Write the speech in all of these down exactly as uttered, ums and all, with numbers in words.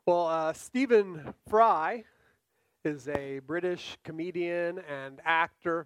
Well, uh, Stephen Fry is a British comedian and actor.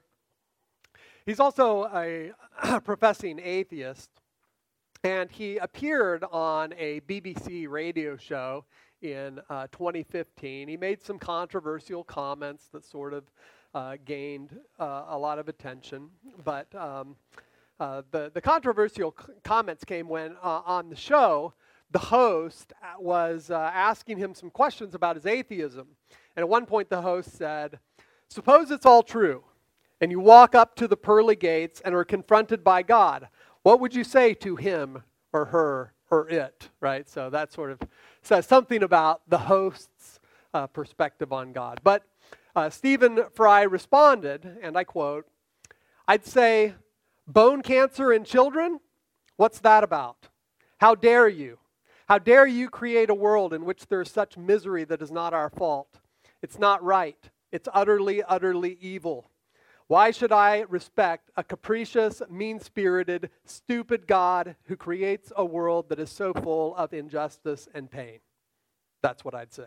He's also a professing atheist, and he appeared on a B B C radio show in uh, twenty fifteen. He made some controversial comments that sort of uh, gained uh, a lot of attention, but um, uh, the, the controversial c- comments came when uh, on the show, the host was uh, asking him some questions about his atheism. And at one point the host said, "Suppose it's all true, and you walk up to the pearly gates and are confronted by God. What would you say to him or her or it?" Right? So that sort of says something about the host's uh, perspective on God. But uh, Stephen Fry responded, and I quote, "I'd say, bone cancer in children? What's that about? How dare you? How dare you create a world in which there is such misery that is not our fault? It's not right. It's utterly, utterly evil. Why should I respect a capricious, mean-spirited, stupid God who creates a world that is so full of injustice and pain?" That's what I'd say.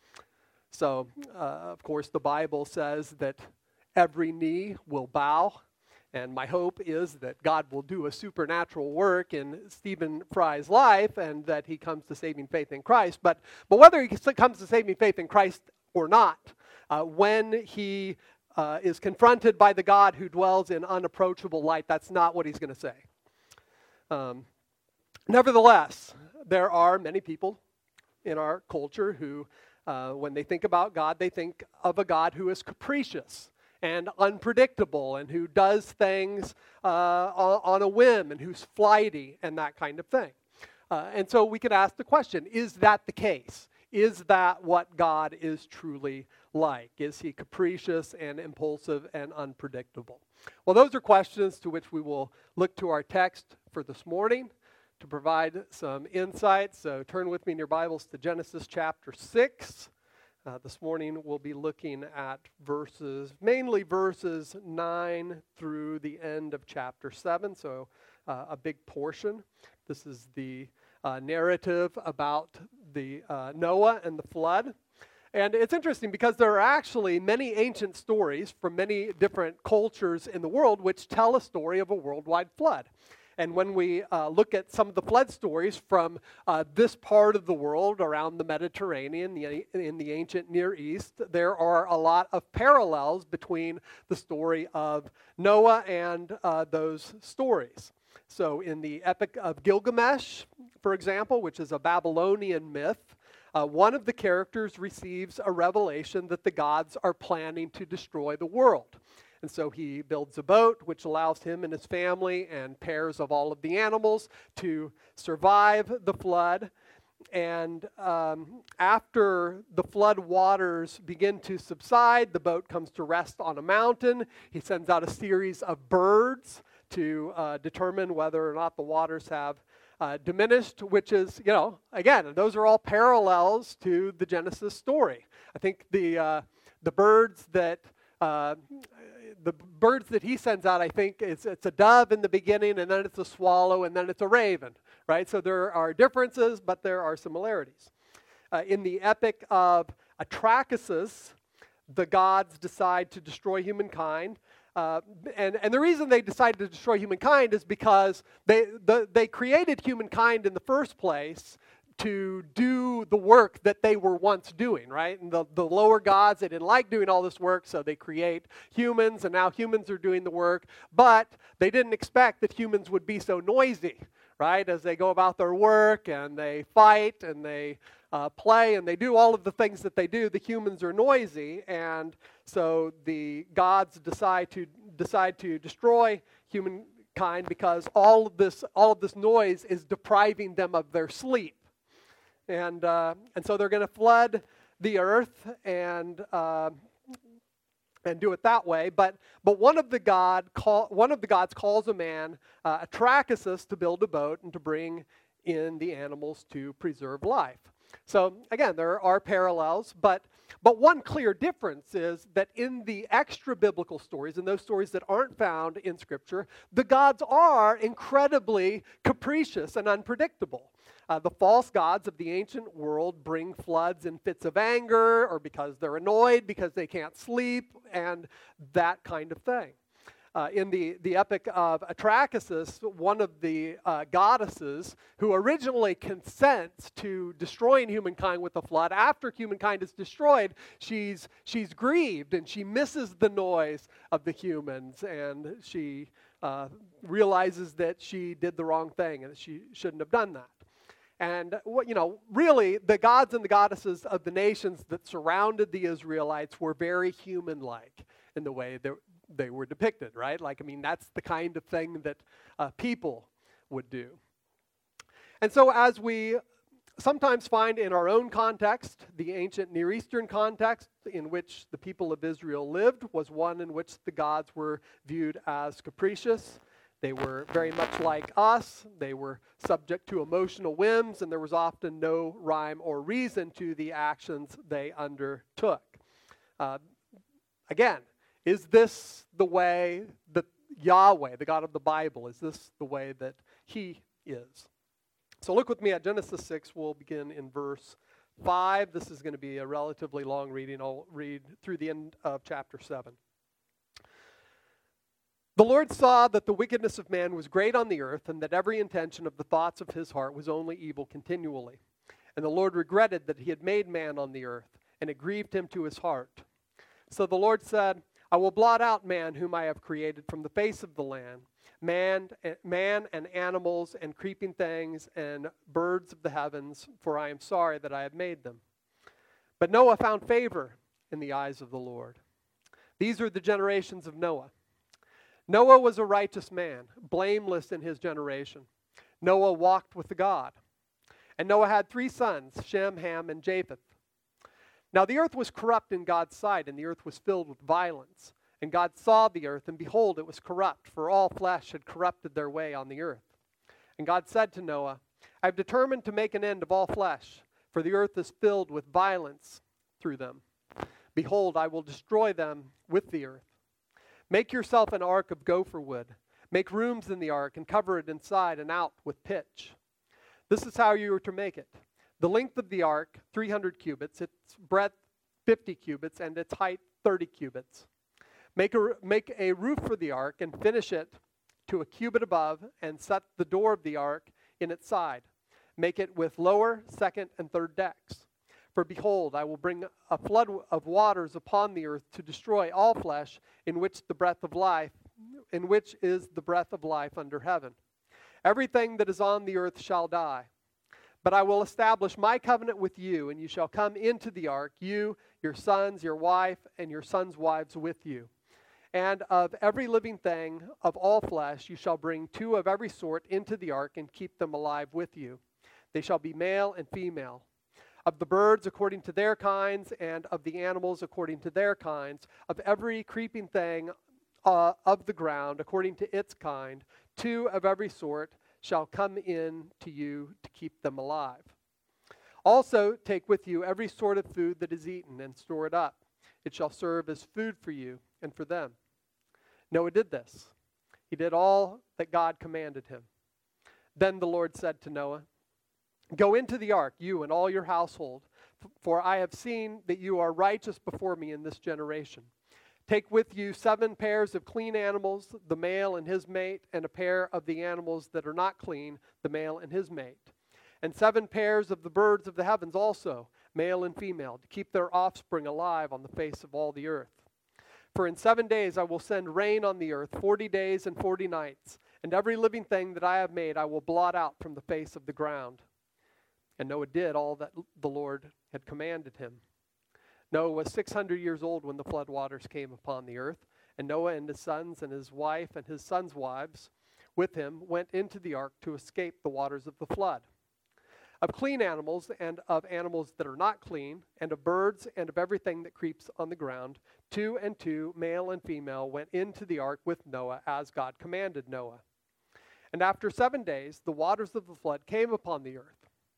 So, uh, of course, the Bible says that every knee will bow, and my hope is that God will do a supernatural work in Stephen Fry's life and that he comes to saving faith in Christ. But, but whether he comes to saving faith in Christ or not, uh, when he uh, is confronted by the God who dwells in unapproachable light, that's not what he's going to say. Um, nevertheless, there are many people in our culture who, uh, when they think about God, they think of a God who is capricious and unpredictable and who does things uh, on, on a whim and who's flighty and that kind of thing. Uh, and so we could ask the question, is that the case? Is that what God is truly like? Is he capricious and impulsive and unpredictable? Well, those are questions to which we will look to our text for this morning to provide some insight. So turn with me in your Bibles to Genesis chapter six. Uh, this morning we'll be looking at verses, mainly verses nine through the end of chapter seven, so uh, a big portion. This is the uh, narrative about the uh, Noah and the flood. And it's interesting because there are actually many ancient stories from many different cultures in the world which tell a story of a worldwide flood. And when we uh, look at some of the flood stories from uh, this part of the world around the Mediterranean, the, in the ancient Near East, there are a lot of parallels between the story of Noah and uh, those stories. So in the Epic of Gilgamesh, for example, which is a Babylonian myth, uh, one of the characters receives a revelation that the gods are planning to destroy the world. And so he builds a boat which allows him and his family and pairs of all of the animals to survive the flood. And um, after the flood waters begin to subside, the boat comes to rest on a mountain. He sends out a series of birds to uh, determine whether or not the waters have uh, diminished, which is, you know, again, those are all parallels to the Genesis story. I think the uh, the birds that uh, the birds that he sends out, I think it's it's a dove in the beginning, and then it's a swallow, and then it's a raven, right? So there are differences, but there are similarities. Uh, in the Epic of Atrahasis, the gods decide to destroy humankind. Uh, and, and the reason they decided to destroy humankind is because they, the, they created humankind in the first place to do the work that they were once doing, right? And the, the lower gods, they didn't like doing all this work, so they create humans, and now humans are doing the work. But they didn't expect that humans would be so noisy, right? As they go about their work, and they fight, and they uh, play, and they do all of the things that they do, the humans are noisy, and so the gods decide to decide to destroy humankind because all of this all of this noise is depriving them of their sleep. And uh, and so they're going to flood the earth and uh, and do it that way. But but one of the god call, one of the gods calls a man, uh, Atrahasis, to build a boat and to bring in the animals to preserve life. So again, there are parallels, but But one clear difference is that in the extra biblical stories, in those stories that aren't found in Scripture, the gods are incredibly capricious and unpredictable. Uh, the false gods of the ancient world bring floods in fits of anger, or because they're annoyed, because they can't sleep, and that kind of thing. Uh, in the, the epic of Atrahasis, one of the uh, goddesses who originally consents to destroying humankind with a flood, after humankind is destroyed, she's, she's grieved and she misses the noise of the humans, and she uh, realizes that she did the wrong thing and that she shouldn't have done that. And, you know, really, the gods and the goddesses of the nations that surrounded the Israelites were very human-like in the way that they were depicted, right? Like, I mean, that's the kind of thing that uh, people would do. And so as we sometimes find in our own context, the ancient Near Eastern context in which the people of Israel lived was one in which the gods were viewed as capricious. They were very much like us. They were subject to emotional whims, and there was often no rhyme or reason to the actions they undertook. Uh, again, is this the way that Yahweh, the God of the Bible, is this the way that He is? So look with me at Genesis six. We'll begin in verse five. This is going to be a relatively long reading. I'll read through the end of chapter seven. The Lord saw that the wickedness of man was great on the earth, and that every intention of the thoughts of his heart was only evil continually. And the Lord regretted that he had made man on the earth, and it grieved him to his heart. So the Lord said, I will blot out man whom I have created from the face of the land, man, man and animals and creeping things and birds of the heavens, for I am sorry that I have made them. But Noah found favor in the eyes of the Lord. These are the generations of Noah. Noah was a righteous man, blameless in his generation. Noah walked with God. And Noah had three sons, Shem, Ham, and Japheth. Now the earth was corrupt in God's sight, and the earth was filled with violence. And God saw the earth, and behold, it was corrupt, for all flesh had corrupted their way on the earth. And God said to Noah, I have determined to make an end of all flesh, for the earth is filled with violence through them. Behold, I will destroy them with the earth. Make yourself an ark of gopher wood. Make rooms in the ark and cover it inside and out with pitch. This is how you are to make it. The length of the ark, three hundred cubits, its breadth, fifty cubits, and its height, thirty cubits. Make a, make a roof for the ark and finish it to a cubit above, and set the door of the ark in its side. Make it with lower, second, and third decks. For behold, I will bring a flood of waters upon the earth to destroy all flesh, in which the breath of life, in which is the breath of life under heaven. Everything that is on the earth shall die. But I will establish my covenant with you, and you shall come into the ark, you, your sons, your wife, and your sons' wives with you. And of every living thing of all flesh you shall bring two of every sort into the ark, and keep them alive with you. They shall be male and female. Of the birds according to their kinds, and of the animals according to their kinds, of every creeping thing uh, of the ground according to its kind, two of every sort shall come in to you to keep them alive. Also take with you every sort of food that is eaten, and store it up. It shall serve as food for you and for them. Noah did this. He did all that God commanded him. Then the Lord said to Noah, Go into the ark, you and all your household, for I have seen that you are righteous before me in this generation. Take with you seven pairs of clean animals, the male and his mate, and a pair of the animals that are not clean, the male and his mate. And seven pairs of the birds of the heavens also, male and female, to keep their offspring alive on the face of all the earth. For in seven days I will send rain on the earth, forty days and forty nights, and every living thing that I have made I will blot out from the face of the ground. And Noah did all that the Lord had commanded him. Noah was six hundred years old when the flood waters came upon the earth, and Noah and his sons and his wife and his sons' wives with him went into the ark to escape the waters of the flood. Of clean animals and of animals that are not clean, and of birds and of everything that creeps on the ground, two and two, male and female, went into the ark with Noah as God commanded Noah. And after seven days, the waters of the flood came upon the earth.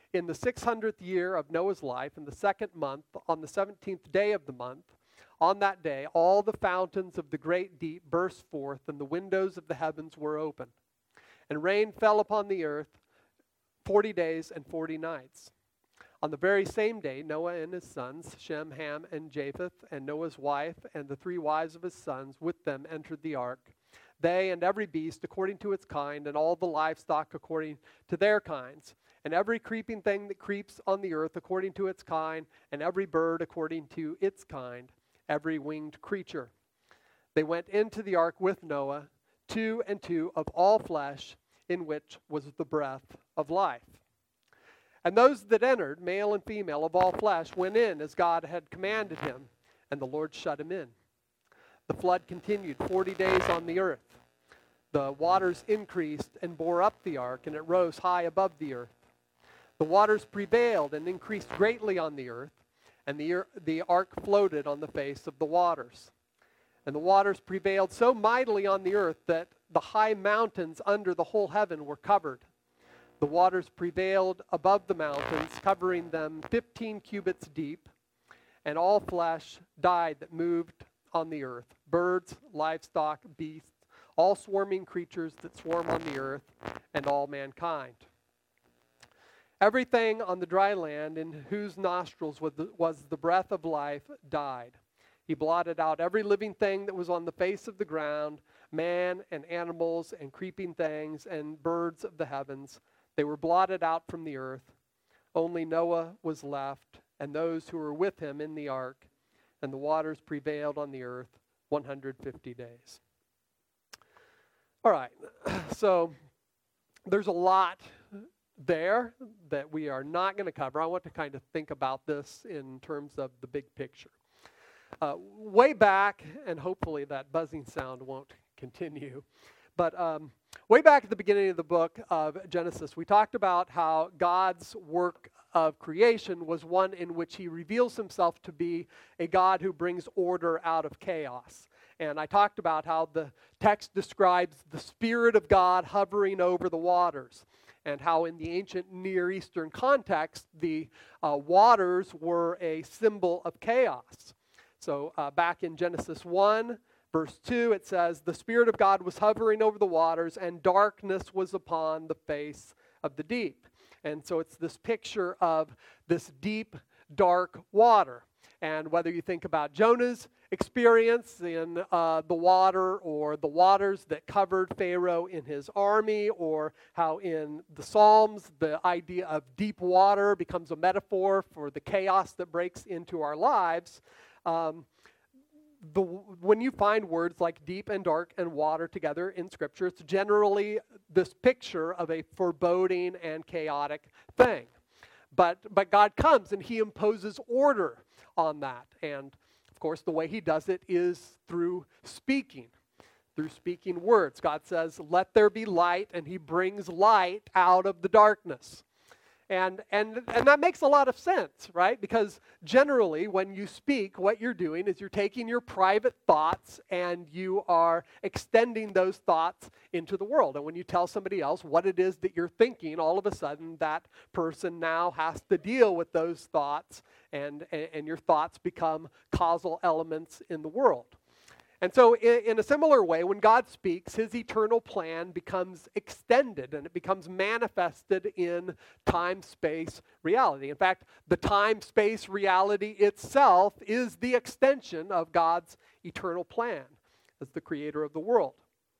In the six hundredth year of Noah's life, in the second month, on the seventeenth day of the month, on that day, all the fountains of the great deep burst forth, and the windows of the heavens were open. And rain fell upon the earth forty days and forty nights. On the very same day, Noah and his sons, Shem, Ham, and Japheth, and Noah's wife, and the three wives of his sons with them entered the ark. They and every beast according to its kind, and all the livestock according to their kinds, and every creeping thing that creeps on the earth according to its kind, and every bird according to its kind, every winged creature. They went into the ark with Noah, two and two of all flesh, in which was the breath of life. And those that entered, male and female of all flesh, went in as God had commanded him, and the Lord shut him in. The flood continued forty days on the earth. The waters increased and bore up the ark, and it rose high above the earth. The waters prevailed and increased greatly on the earth, and the, ear- the ark floated on the face of the waters. And the waters prevailed so mightily on the earth that the high mountains under the whole heaven were covered. The waters prevailed above the mountains, covering them fifteen cubits deep, and all flesh died that moved on the earth, birds, livestock, beasts, all swarming creatures that swarm on the earth, and all mankind. Everything on the dry land in whose nostrils was the, was the breath of life died. He blotted out every living thing that was on the face of the ground, man and animals and creeping things and birds of the heavens. They were blotted out from the earth. Only Noah was left, and those who were with him in the ark, and the waters prevailed on the earth one hundred fifty days. All right, so there's a lot there that we are not going to cover. I want to kind of think about this in terms of the big picture. Uh, way back, and hopefully that buzzing sound won't continue, but um, way back at the beginning of the book of Genesis, we talked about how God's work of creation was one in which he reveals himself to be a God who brings order out of chaos. And I talked about how the text describes the Spirit of God hovering over the waters, and how in the ancient Near Eastern context, the uh, waters were a symbol of chaos. So uh, back in Genesis one, verse two, it says, "The Spirit of God was hovering over the waters, and darkness was upon the face of the deep." And so it's this picture of this deep, dark water. And whether you think about Jonah's experience in uh, the water, or the waters that covered Pharaoh in his army, or how in the Psalms the idea of deep water becomes a metaphor for the chaos that breaks into our lives, um, the, when you find words like deep and dark and water together in Scripture, it's generally this picture of a foreboding and chaotic thing. But, but God comes and he imposes order on that. And of course, the way he does it is through speaking, through speaking words. God says, "Let there be light," and he brings light out of the darkness. And, and, and that makes a lot of sense, right? Because generally, when you speak, what you're doing is you're taking your private thoughts and you are extending those thoughts into the world. And when you tell somebody else what it is that you're thinking, all of a sudden that person now has to deal with those thoughts, and, and, and your thoughts become causal elements in the world. And so in, in a similar way, when God speaks, his eternal plan becomes extended and it becomes manifested in time-space reality. In fact, the time-space reality itself is the extension of God's eternal plan as the creator of the world.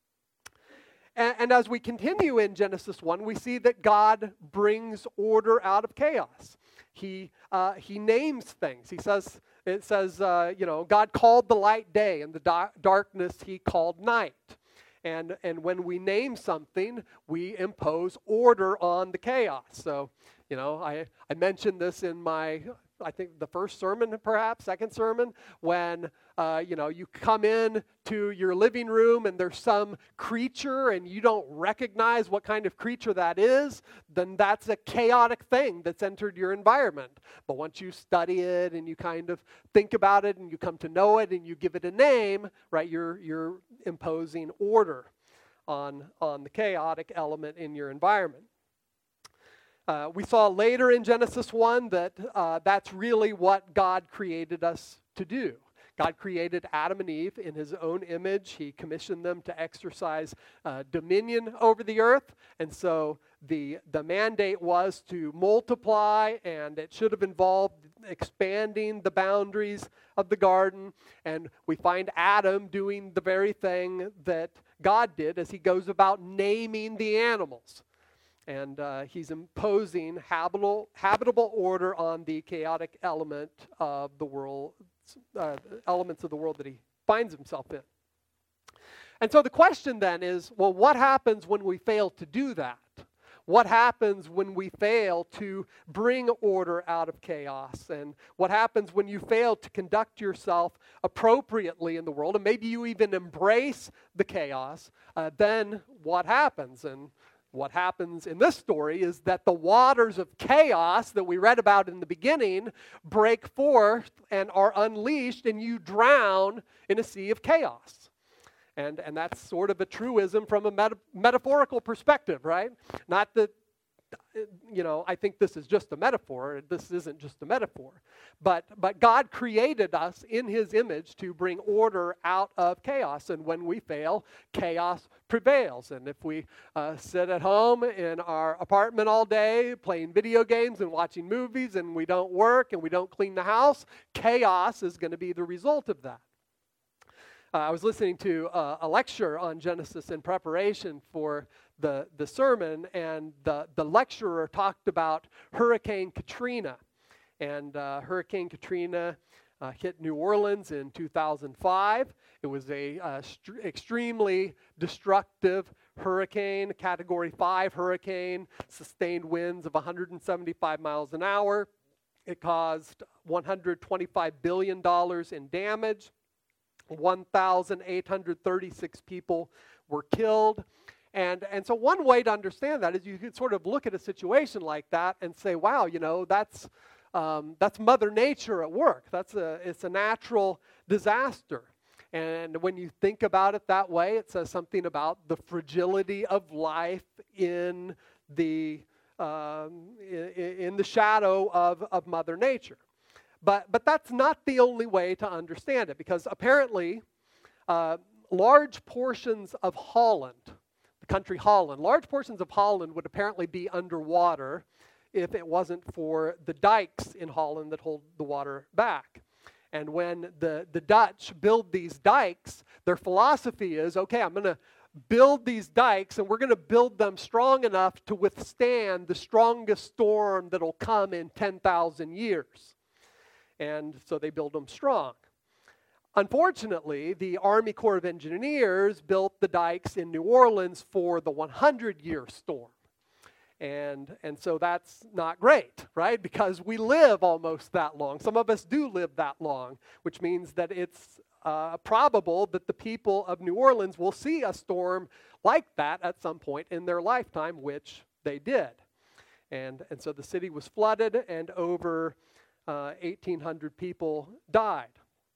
And, and as we continue in Genesis one, we see that God brings order out of chaos. He, uh, he names things. He says... It says, uh, you know, God called the light day, and the da- darkness he called night. And, and when we name something, we impose order on the chaos. So, you know, I, I mentioned this in my, I think the first sermon perhaps, second sermon, when, uh, you know, you come in to your living room and there's some creature and you don't recognize what kind of creature that is, then that's a chaotic thing that's entered your environment. But once you study it and you kind of think about it and you come to know it and you give it a name, right, you're, you're imposing order on, on the chaotic element in your environment. Uh, we saw later in Genesis one that uh, that's really what God created us to do. God created Adam and Eve in his own image. He commissioned them to exercise uh, dominion over the earth. And so the, the mandate was to multiply, and it should have involved expanding the boundaries of the garden. And we find Adam doing the very thing that God did as he goes about naming the animals. And uh, he's imposing habitable, habitable order on the chaotic element of the world, uh, elements of the world that he finds himself in. And so the question then is, well, what happens when we fail to do that? What happens when we fail to bring order out of chaos? And what happens when you fail to conduct yourself appropriately in the world? And maybe you even embrace the chaos. Uh, then what happens? And what happens in this story is that the waters of chaos that we read about in the beginning break forth and are unleashed, and you drown in a sea of chaos. And, and that's sort of a truism from a meta- metaphorical perspective, right? Not that, you know, I think this is just a metaphor. This isn't just a metaphor. But, but God created us in his image to bring order out of chaos. And when we fail, chaos prevails. And if we uh, sit at home in our apartment all day playing video games and watching movies, and we don't work and we don't clean the house, chaos is going to be the result of that. Uh, I was listening to uh, a lecture on Genesis in preparation for the, the sermon, and the, the lecturer talked about Hurricane Katrina. And uh, Hurricane Katrina uh, hit New Orleans in two thousand five. It was a uh, st- extremely destructive hurricane, Category five hurricane, sustained winds of one hundred seventy-five miles an hour. It caused one hundred twenty-five billion dollars in damage. one thousand eight hundred thirty-six people were killed. And, and so one way to understand that is you could sort of look at a situation like that and say, wow, you know, that's, um, that's Mother Nature at work. That's a, it's a natural disaster. And when you think about it that way, it says something about the fragility of life in the, um, in, in the shadow of, of Mother Nature. But, but that's not the only way to understand it, because apparently uh, large portions of Holland, the country Holland, large portions of Holland would apparently be underwater if it wasn't for the dikes in Holland that hold the water back. And when the, the Dutch build these dikes, their philosophy is, okay, I'm going to build these dikes, and we're going to build them strong enough to withstand the strongest storm that'll come in ten thousand years. And so they build them strong. Unfortunately, the Army Corps of Engineers built the dikes in New Orleans for the hundred-year storm. And, and so that's not great, right? Because we live almost that long. Some of us do live that long, which means that it's uh, probable that the people of New Orleans will see a storm like that at some point in their lifetime, which they did. And, and so the city was flooded, and over Uh, eighteen hundred people died.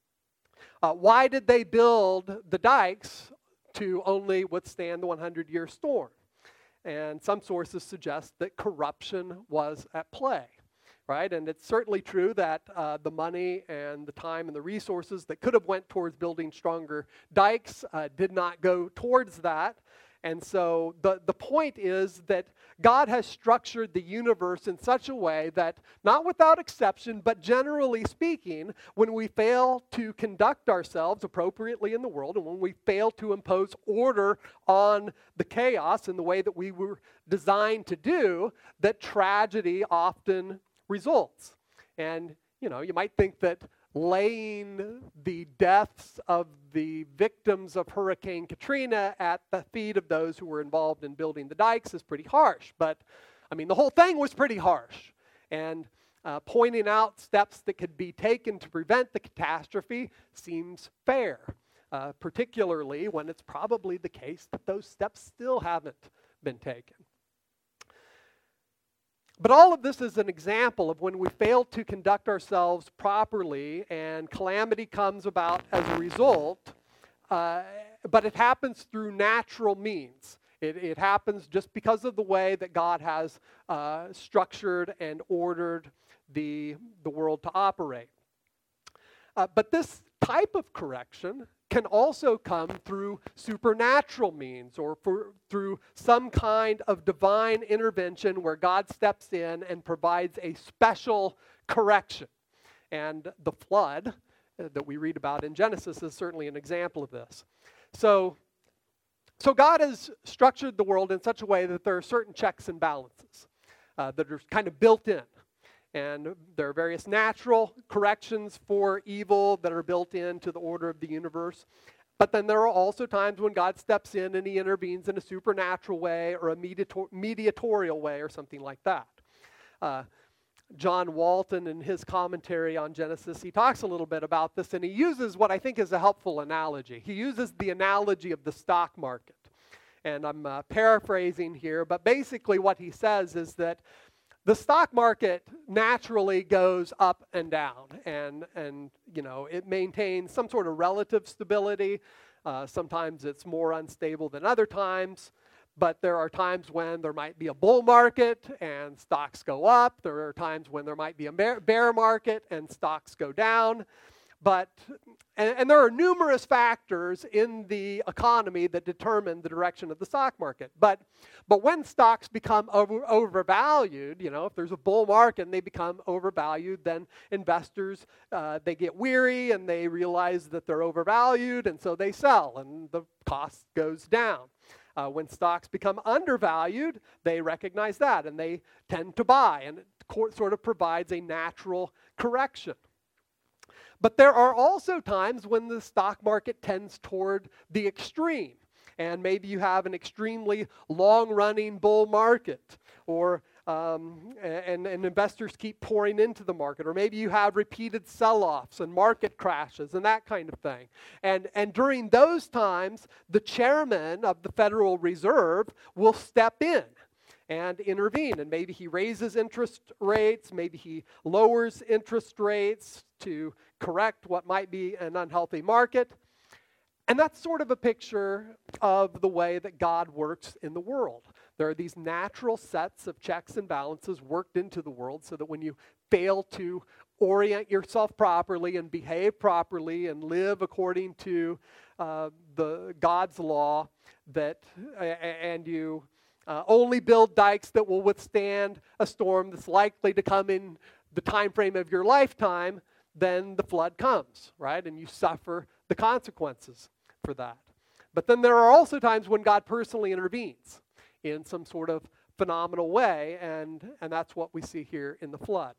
Uh, why did they build the dikes to only withstand the hundred-year storm? And some sources suggest that corruption was at play, right? And it's certainly true that uh, the money and the time and the resources that could have went towards building stronger dikes uh, did not go towards that. And so the, the point is that God has structured the universe in such a way that, not without exception, but generally speaking, when we fail to conduct ourselves appropriately in the world, and when we fail to impose order on the chaos in the way that we were designed to do, that tragedy often results. And, you know, you might think that laying the deaths of the victims of Hurricane Katrina at the feet of those who were involved in building the dikes is pretty harsh. But, I mean, the whole thing was pretty harsh. And uh, pointing out steps that could be taken to prevent the catastrophe seems fair, uh, particularly when it's probably the case that those steps still haven't been taken. But all of this is an example of when we fail to conduct ourselves properly and calamity comes about as a result, uh, but it happens through natural means. It, it happens just because of the way that God has uh, structured and ordered the, the world to operate. Uh, but this type of correction can also come through supernatural means or for, through some kind of divine intervention where God steps in and provides a special correction. And the flood uh, that we read about in Genesis is certainly an example of this. So, so God has structured the world in such a way that there are certain checks and balances uh, that are kind of built in. And there are various natural corrections for evil that are built into the order of the universe. But then there are also times when God steps in and he intervenes in a supernatural way or a mediator- mediatorial way or something like that. Uh, John Walton, in his commentary on Genesis, he talks a little bit about this, and he uses what I think is a helpful analogy. He uses the analogy of the stock market. And I'm uh, paraphrasing here, but basically what he says is that the stock market naturally goes up and down, and, and you know, it maintains some sort of relative stability. Uh, sometimes it's more unstable than other times, but there are times when there might be a bull market and stocks go up. There are times when there might be a bear market and stocks go down. But, and, and there are numerous factors in the economy that determine the direction of the stock market. But, but when stocks become over, overvalued, you know, if there's a bull market and they become overvalued, then investors, uh, they get weary and they realize that they're overvalued, and so they sell and the cost goes down. Uh, when stocks become undervalued, they recognize that and they tend to buy, and it co- sort of provides a natural correction. But there are also times when the stock market tends toward the extreme. And maybe you have an extremely long-running bull market, or um, and, and investors keep pouring into the market. Or maybe you have repeated sell-offs and market crashes and that kind of thing. And, and during those times, the chairman of the Federal Reserve will step in and intervene. And maybe he raises interest rates, maybe he lowers interest rates to correct what might be an unhealthy market. And that's sort of a picture of the way that God works in the world. There are these natural sets of checks and balances worked into the world so that when you fail to orient yourself properly and behave properly and live according to uh, the God's law, that uh, and you Uh, only build dikes that will withstand a storm that's likely to come in the time frame of your lifetime, then the flood comes, right? And you suffer the consequences for that. But then there are also times when God personally intervenes in some sort of phenomenal way, and, and that's what we see here in the flood.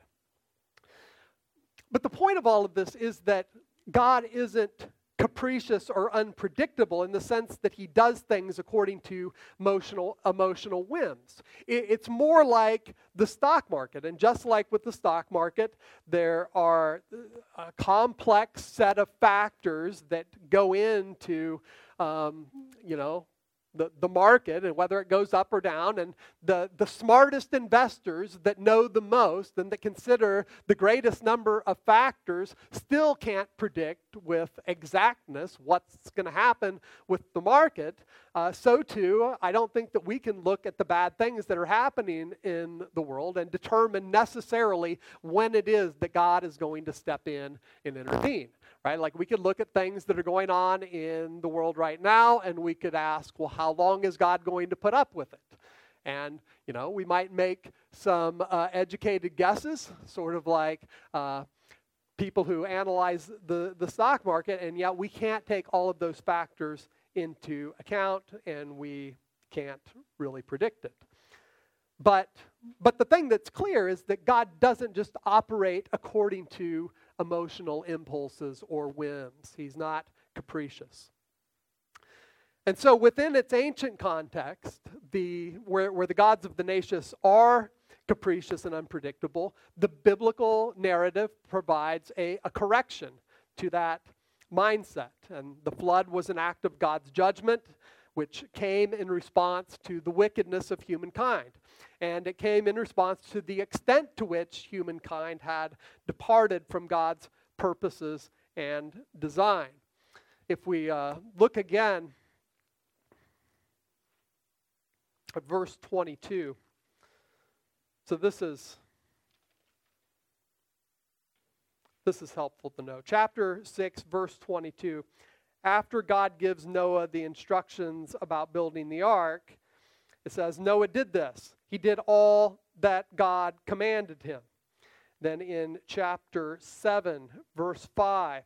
But the point of all of this is that God isn't capricious or unpredictable in the sense that he does things according to emotional, emotional whims. It, it's more like the stock market. And just like with the stock market, there are a complex set of factors that go into, um, you know, The, the market and whether it goes up or down, and the, the smartest investors that know the most and that consider the greatest number of factors still can't predict with exactness what's going to happen with the market. Uh, so too, I don't think that we can look at the bad things that are happening in the world and determine necessarily when it is that God is going to step in and intervene. Right? Like we could look at things that are going on in the world right now and we could ask, well, how long is God going to put up with it? And, you know, we might make some uh, educated guesses, sort of like uh, people who analyze the, the stock market, and yet we can't take all of those factors into account and we can't really predict it. But, but the thing that's clear is that God doesn't just operate according to emotional impulses or whims. He's not capricious. And so within its ancient context, the where, where the gods of the nations are capricious and unpredictable, the biblical narrative provides a, a correction to that mindset. And the flood was an act of God's judgment, which came in response to the wickedness of humankind. And it came in response to the extent to which humankind had departed from God's purposes and design. If we uh, look again verse twenty-two. So this is this is helpful to know. Chapter six, verse twenty-two. After God gives Noah the instructions about building the ark, it says Noah did this. He did all that God commanded him. Then in chapter seven, verse five,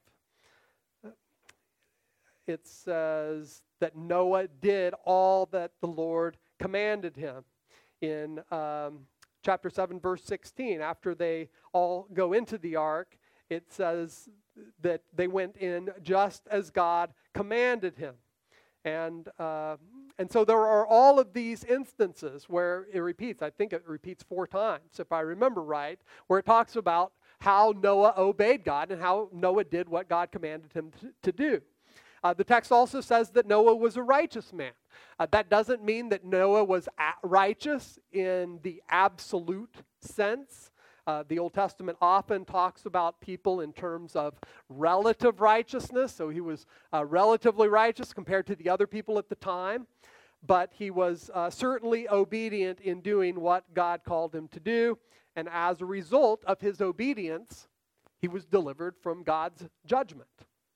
it says that Noah did all that the Lord commanded him. In um, chapter seven, verse sixteen, after they all go into the ark, it says that they went in just as God commanded him. And uh, and so there are all of these instances where it repeats. I think it repeats four times, if I remember right, where it talks about how Noah obeyed God and how Noah did what God commanded him to, to do. Uh, the text also says that Noah was a righteous man. Uh, that doesn't mean that Noah was a- righteous in the absolute sense. Uh, the Old Testament often talks about people in terms of relative righteousness. So he was uh, relatively righteous compared to the other people at the time. But he was uh, certainly obedient in doing what God called him to do. And as a result of his obedience, he was delivered from God's judgment.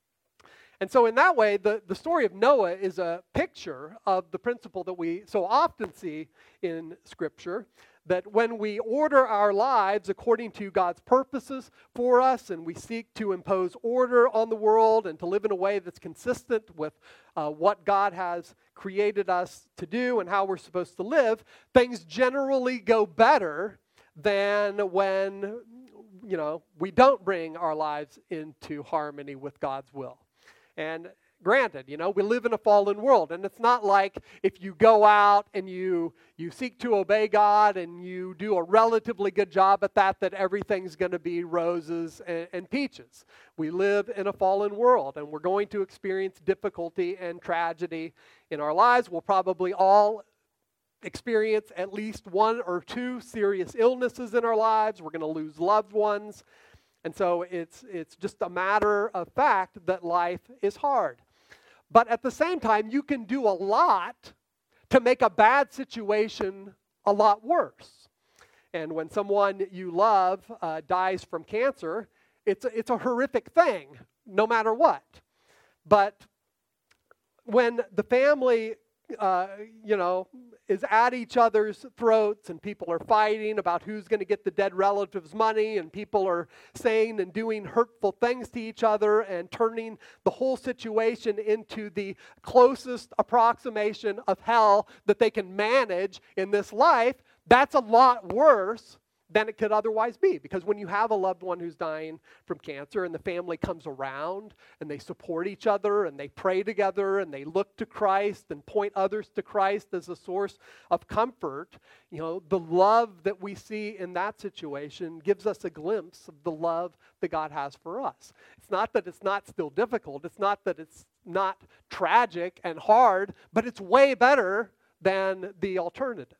And so in that way, the, the story of Noah is a picture of the principle that we so often see in Scripture, that when we order our lives according to God's purposes for us, and we seek to impose order on the world and to live in a way that's consistent with uh, what God has created us to do and how we're supposed to live, things generally go better than when, you know, we don't bring our lives into harmony with God's will. And granted, you know, we live in a fallen world, and it's not like if you go out and you you seek to obey God and you do a relatively good job at that, that everything's going to be roses and, and peaches. We live in a fallen world, and we're going to experience difficulty and tragedy in our lives. We'll probably all experience at least one or two serious illnesses in our lives. We're going to lose loved ones. And so it's it's just a matter of fact that life is hard. But at the same time, you can do a lot to make a bad situation a lot worse. And when someone you love uh, dies from cancer, it's a, it's a horrific thing, no matter what. But when the family, uh, you know, is at each other's throats, and people are fighting about who's going to get the dead relative's money, and people are saying and doing hurtful things to each other and turning the whole situation into the closest approximation of hell that they can manage in this life, that's a lot worse than it could otherwise be. Because when you have a loved one who's dying from cancer and the family comes around and they support each other and they pray together and they look to Christ and point others to Christ as a source of comfort, you know, the love that we see in that situation gives us a glimpse of the love that God has for us. It's not that it's not still difficult. It's not that it's not tragic and hard, but it's way better than the alternative.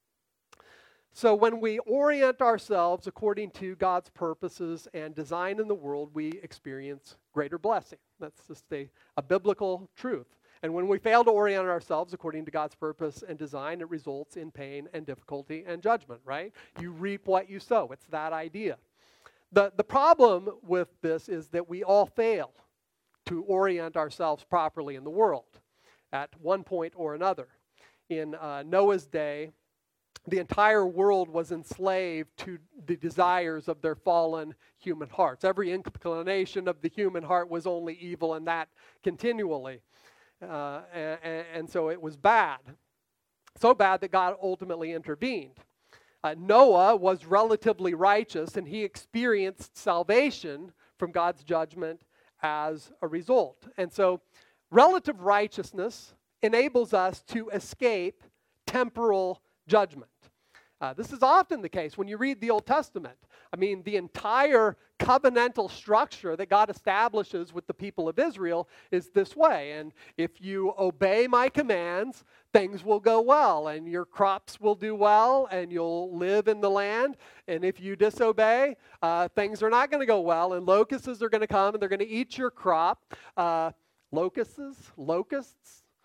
So when we orient ourselves according to God's purposes and design in the world, we experience greater blessing. That's just a, a biblical truth. And when we fail to orient ourselves according to God's purpose and design, it results in pain and difficulty and judgment, right? You reap what you sow. It's that idea. The, the problem with this is that we all fail to orient ourselves properly in the world at one point or another. In uh, Noah's day, the entire world was enslaved to the desires of their fallen human hearts. Every inclination of the human heart was only evil, and that continually. Uh, and, and so it was bad. So bad that God ultimately intervened. Uh, Noah was relatively righteous, and he experienced salvation from God's judgment as a result. And so relative righteousness enables us to escape temporal judgment. Uh, this is often the case when you read the Old Testament. I mean, the entire covenantal structure that God establishes with the people of Israel is this way. And if you obey my commands, things will go well, and your crops will do well, and you'll live in the land. And if you disobey, uh, things are not going to go well, and locusts are going to come, and they're going to eat your crop. Uh, locusts? Locusts?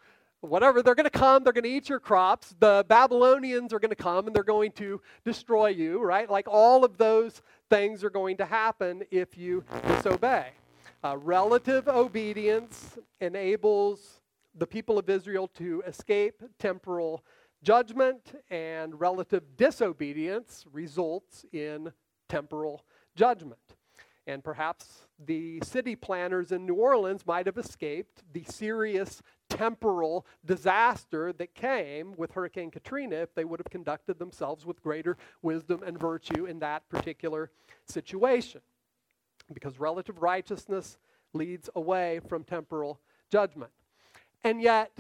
whatever, they're going to come, they're going to eat your crops. The Babylonians are going to come and they're going to destroy you, right? Like all of those things are going to happen if you disobey. Uh, relative obedience enables the people of Israel to escape temporal judgment, and relative disobedience results in temporal judgment. And perhaps the city planners in New Orleans might have escaped the serious temporal disaster that came with Hurricane Katrina if they would have conducted themselves with greater wisdom and virtue in that particular situation. Because relative righteousness leads away from temporal judgment. And yet,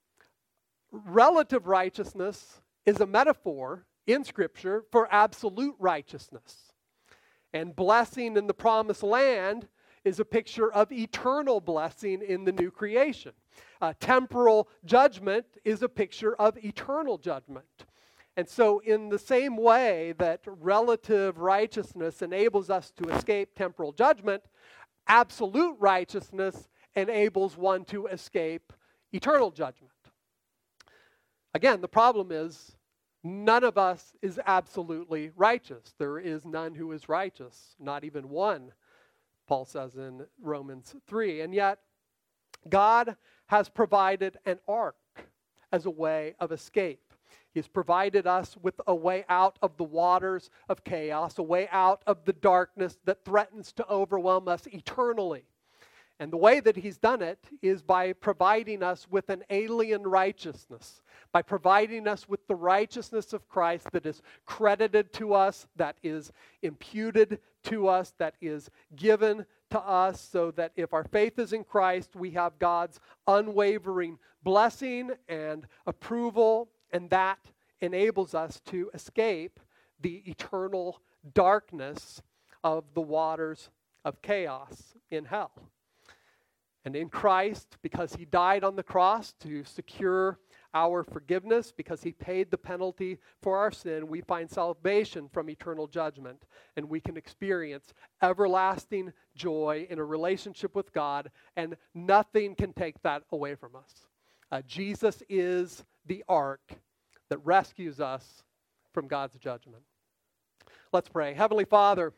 relative righteousness is a metaphor in Scripture for absolute righteousness. And blessing in the promised land is a picture of eternal blessing in the new creation. Uh, temporal judgment is a picture of eternal judgment. And so in the same way that relative righteousness enables us to escape temporal judgment, absolute righteousness enables one to escape eternal judgment. Again, the problem is none of us is absolutely righteous. There is none who is righteous, not even one, Paul says in Romans three. And yet, God has provided an ark as a way of escape. He has provided us with a way out of the waters of chaos, a way out of the darkness that threatens to overwhelm us eternally. And the way that he's done it is by providing us with an alien righteousness, by providing us with the righteousness of Christ that is credited to us, that is imputed to us, that is given to us, so that if our faith is in Christ, we have God's unwavering blessing and approval, and that enables us to escape the eternal darkness of the waters of chaos in hell. And in Christ, because he died on the cross to secure our forgiveness, because he paid the penalty for our sin, we find salvation from eternal judgment. And we can experience everlasting joy in a relationship with God, and nothing can take that away from us. Uh, Jesus is the ark that rescues us from God's judgment. Let's pray. Heavenly Father,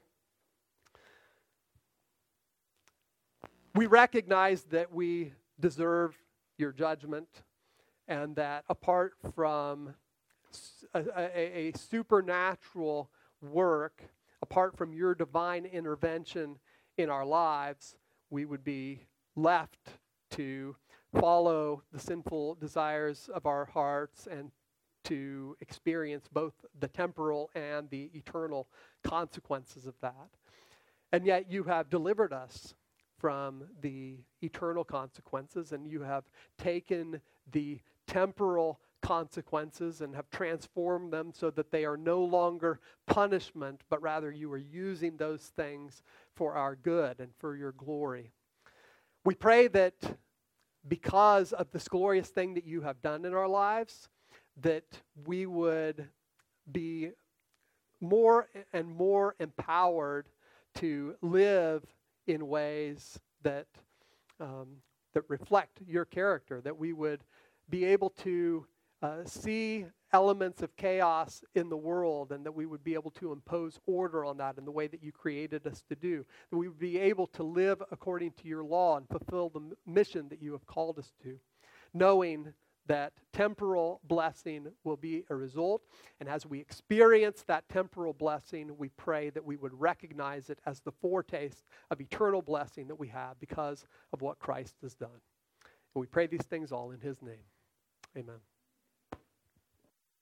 we recognize that we deserve your judgment, and that apart from a, a, a supernatural work, apart from your divine intervention in our lives, we would be left to follow the sinful desires of our hearts and to experience both the temporal and the eternal consequences of that. And yet you have delivered us from the eternal consequences, and you have taken the temporal consequences and have transformed them so that they are no longer punishment, but rather you are using those things for our good and for your glory. We pray that because of this glorious thing that you have done in our lives, that we would be more and more empowered to live in ways that um, that reflect your character, that we would be able to uh, see elements of chaos in the world, and that we would be able to impose order on that in the way that you created us to do, that we would be able to live according to your law and fulfill the m- mission that you have called us to, knowing that temporal blessing will be a result. And as we experience that temporal blessing, we pray that we would recognize it as the foretaste of eternal blessing that we have because of what Christ has done. And we pray these things all in his name. Amen.